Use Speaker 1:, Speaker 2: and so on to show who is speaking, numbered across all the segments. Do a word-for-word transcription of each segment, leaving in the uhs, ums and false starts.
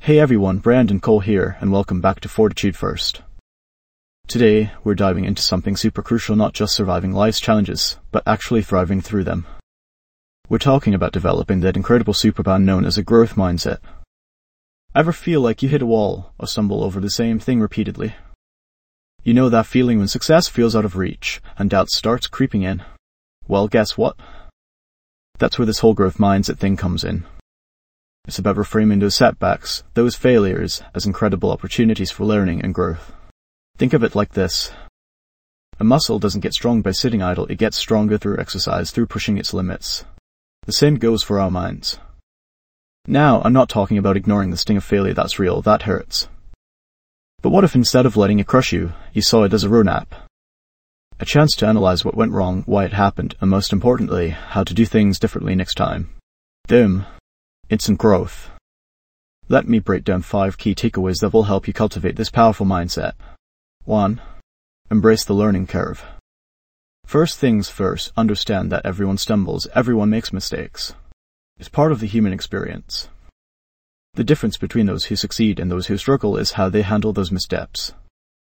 Speaker 1: Hey everyone, Brandon Cole here, and welcome back to Fortitude First. Today, we're diving into something super crucial, not just surviving life's challenges, but actually thriving through them. We're talking about developing that incredible superpower known as a growth mindset. Ever feel like you hit a wall or stumble over the same thing repeatedly? You know that feeling when success feels out of reach and doubt starts creeping in? Well, guess what? That's where this whole growth mindset thing comes in. It's about reframing those setbacks, those failures, as incredible opportunities for learning and growth. Think of it like this. A muscle doesn't get strong by sitting idle, it gets stronger through exercise, through pushing its limits. The same goes for our minds. Now, I'm not talking about ignoring the sting of failure, that's real, that hurts. But what if instead of letting it crush you, you saw it as a roadmap? A chance to analyze what went wrong, why it happened, and most importantly, how to do things differently next time. Boom. Instant growth. Let me break down five key takeaways that will help you cultivate this powerful mindset. one. Embrace the learning curve. First things first, understand that everyone stumbles, everyone makes mistakes. It's part of the human experience. The difference between those who succeed and those who struggle is how they handle those missteps.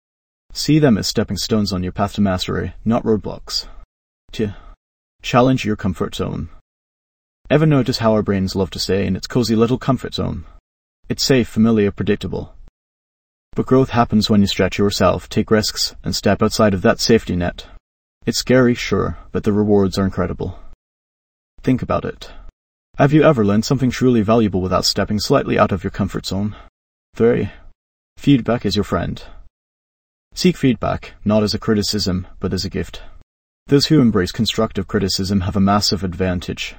Speaker 1: See them as stepping stones on your path to mastery, not roadblocks. two. Challenge your comfort zone. Ever notice how our brains love to stay in its cozy little comfort zone? It's safe, familiar, predictable. But growth happens when you stretch yourself, take risks, and step outside of that safety net. It's scary, sure, but the rewards are incredible. Think about it. Have you ever learned something truly valuable without stepping slightly out of your comfort zone? three. Feedback is your friend. Seek feedback, not as a criticism, but as a gift. Those who embrace constructive criticism have a massive advantage.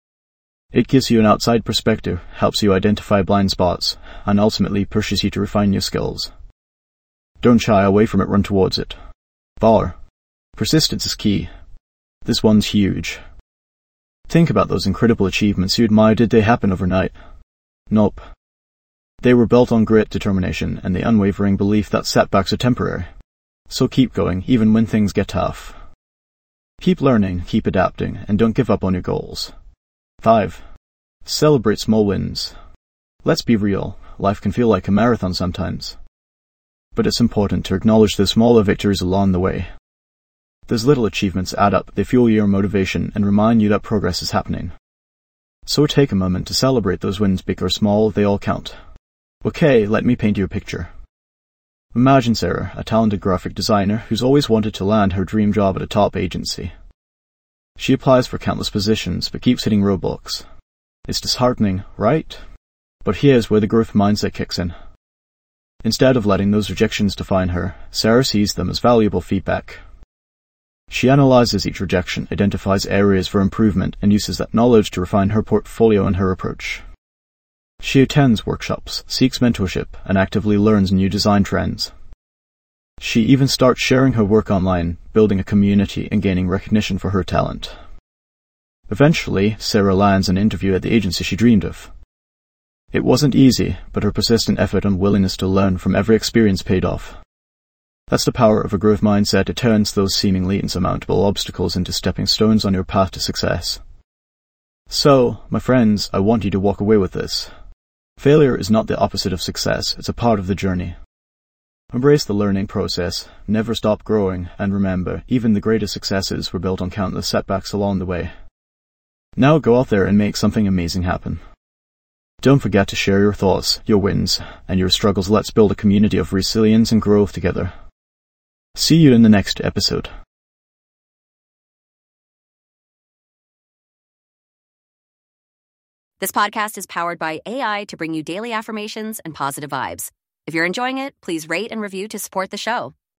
Speaker 1: It gives you an outside perspective, helps you identify blind spots, and ultimately pushes you to refine your skills. Don't shy away from it, run towards it. four. Persistence is key. This one's huge. Think about those incredible achievements you admire. Did they happen overnight? Nope. They were built on grit, determination, and the unwavering belief that setbacks are temporary. So keep going, even when things get tough. Keep learning, keep adapting, and don't give up on your goals. five. Celebrate small wins. Let's be real, life can feel like a marathon sometimes. But it's important to acknowledge the smaller victories along the way. Those little achievements add up, they fuel your motivation and remind you that progress is happening. So take a moment to celebrate those wins, big or small, they all count. Okay, let me paint you a picture. Imagine Sarah, a talented graphic designer who's always wanted to land her dream job at a top agency. She applies for countless positions, but keeps hitting roadblocks. It's disheartening, right? But here's where the growth mindset kicks in. Instead of letting those rejections define her, Sarah sees them as valuable feedback. She analyzes each rejection, identifies areas for improvement, and uses that knowledge to refine her portfolio and her approach. She attends workshops, seeks mentorship, and actively learns new design trends. She even starts sharing her work online, building a community and gaining recognition for her talent. Eventually, Sarah lands an interview at the agency she dreamed of. It wasn't easy, but her persistent effort and willingness to learn from every experience paid off. That's the power of a growth mindset. It turns those seemingly insurmountable obstacles into stepping stones on your path to success. So, my friends, I want you to walk away with this. Failure is not the opposite of success, it's a part of the journey. Embrace the learning process, never stop growing, and remember, even the greatest successes were built on countless setbacks along the way. Now go out there and make something amazing happen. Don't forget to share your thoughts, your wins, and your struggles. Let's build a community of resilience and growth together. See you in the next episode.
Speaker 2: This podcast is powered by A I to bring you daily affirmations and positive vibes. If you're enjoying it, please rate and review to support the show.